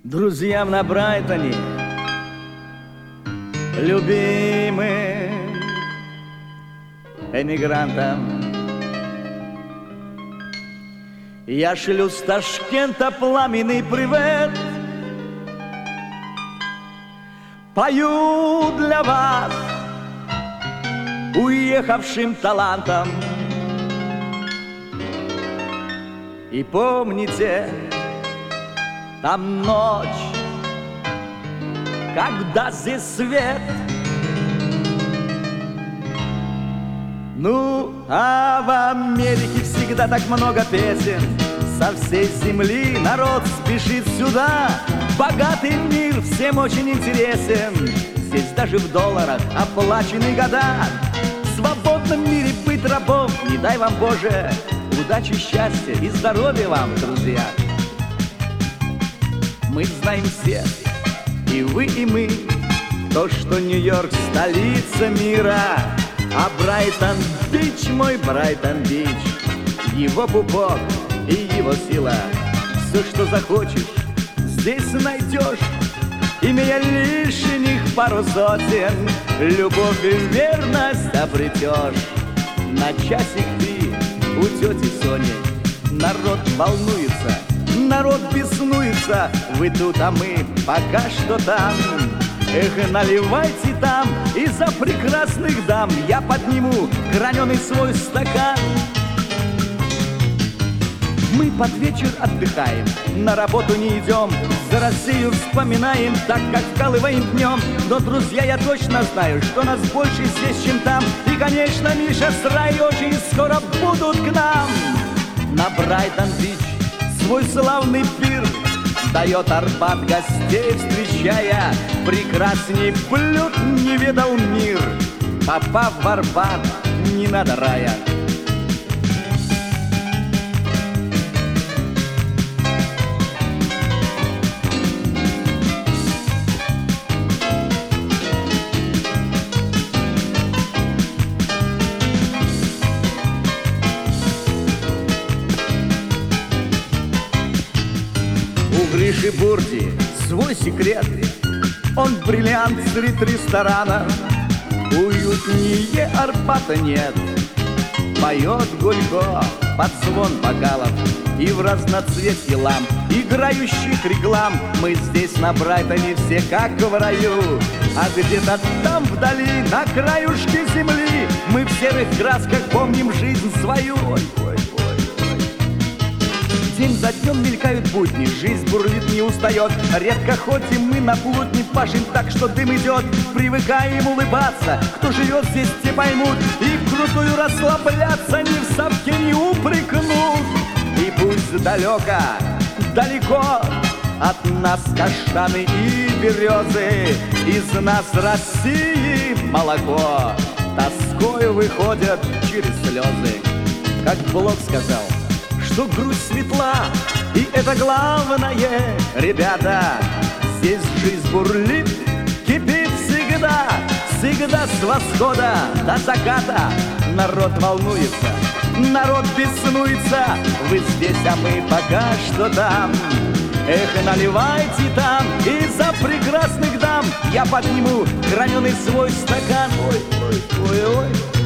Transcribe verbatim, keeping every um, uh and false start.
Друзьям на Брайтоне, любимым эмигрантам, я шлю с Ташкента пламенный привет. Пою для вас, уехавшим талантам. И помните, там ночь, когда здесь свет. Ну, а в Америке всегда так много песен. Со всей земли народ спешит сюда. Богатый мир всем очень интересен. Здесь даже в долларах оплачены года. В свободном мире быть рабом не дай вам, Боже. Удачи, счастья и здоровья вам, друзья. Мы знаем все, и вы, и мы, то, что Нью-Йорк — столица мира. А Брайтон-Бич, мой Брайтон-Бич, его пупок и его сила. Все, что захочешь, здесь найдешь, имея лишних пару сотен. Любовь и верность обретешь. На часик ты у тети Сони. Народ волнуется, народ беснуется. Вы тут, а мы пока что там. Эх, наливайте там, и за прекрасных дам я подниму граненый свой стакан. Мы под вечер отдыхаем, на работу не идем, за Россию вспоминаем, так как вкалываем днем. Но, друзья, я точно знаю, что нас больше здесь, чем там. И, конечно, Миша с Рай очень скоро будут к нам. На Брайтон-Бич свой славный пир дает Арбат, гостей встречая. Прекрасней блюд не ведал мир. Попав в Арбат, не надо рая. У Гриши Бурди свой секрет. Он бриллиант среди ресторана. Уютнее Арбата нет. Поет Гулько под звон бокалов и в разноцветье ламп, играющих реклам. Мы здесь на Брайтоне все как в раю. А где-то там вдали, на краюшке земли, мы в серых красках помним жизнь свою. Ой, ой, ой. День за днем мелькают будни, жизнь бурлит, не устает. Редко ходим мы на полудни, пашем так, что дым идет. Привыкаем улыбаться, кто живет здесь, те поймут. И вкрутую расслабляться ни в совке не упрекнут. И пусть далеко, далеко от нас каштаны и березы, из нас России молоко тоскою выходят через слезы. Как Блок сказал, что грусть светла, и это главное, ребята. Здесь жизнь бурлит, кипит всегда, всегда с восхода до заката. Народ волнуется, народ беснуется. Вы здесь, а мы пока что там. Эх, наливайте там, и за прекрасных дам я подниму граненый свой стакан. Ой, ой, ой, ой.